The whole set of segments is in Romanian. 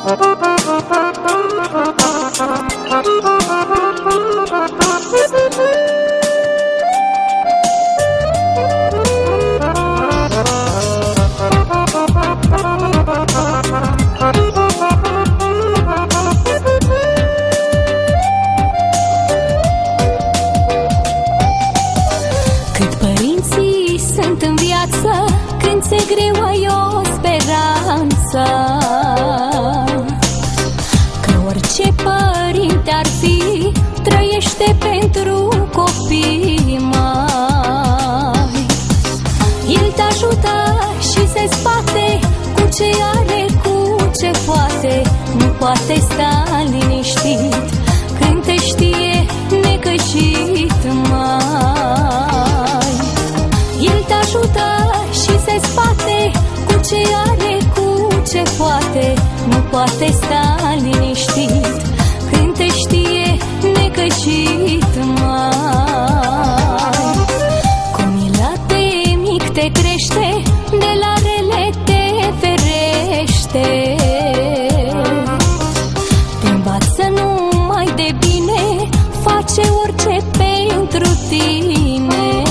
Cât părinții sunt în viață, când se greua o speranță, că orice părinte ar fi, trăiește pentru copii mai. El te ajută și se spate cu ce are, cu ce poate. Nu poate sta liniștit când te știe necăjit mai. El te ajută și se spate cu ce are, cu ce poate. Nu poate sta liniștit când te știe necăjit mai. Cu mila de mic te crește, de la rele te ferește. Te învață numai de bine, face orice pentru tine.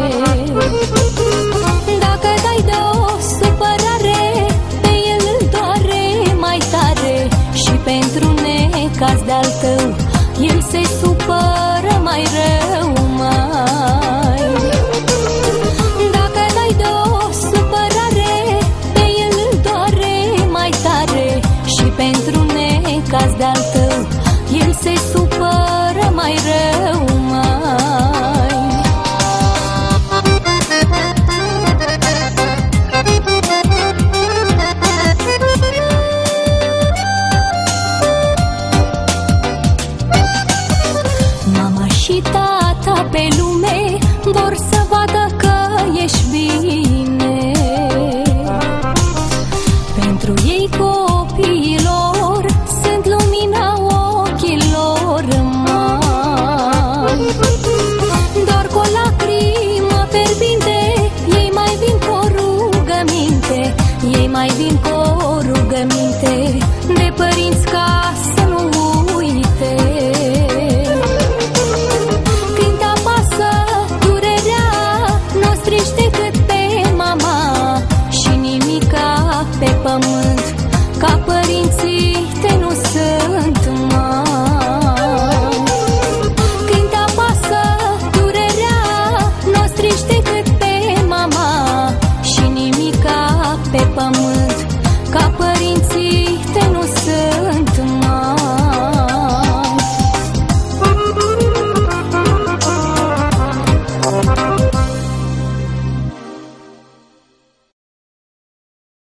Dacă dai de o supărare, pe el îl doare mai tare. Și pentru necaz de-al tău, el se supără mai rău mai. Dacă dai de o supărare, pe el îl doare mai tare. Și pentru necaz de-al tău, el se supără mai rău mai. Mama și tata pe lume vor să vadă că ești bine. Pentru ei copiilor sunt lumina ochilor mai. Doar cu o lacrimă fierbinte, ei mai vin cu o rugăminte. Ei mai vin cu o rugăminte de părinți ca să nu uite. Când apasă durerea, n-o strici decât pe mama. Și nimica pe pământ ca părinții te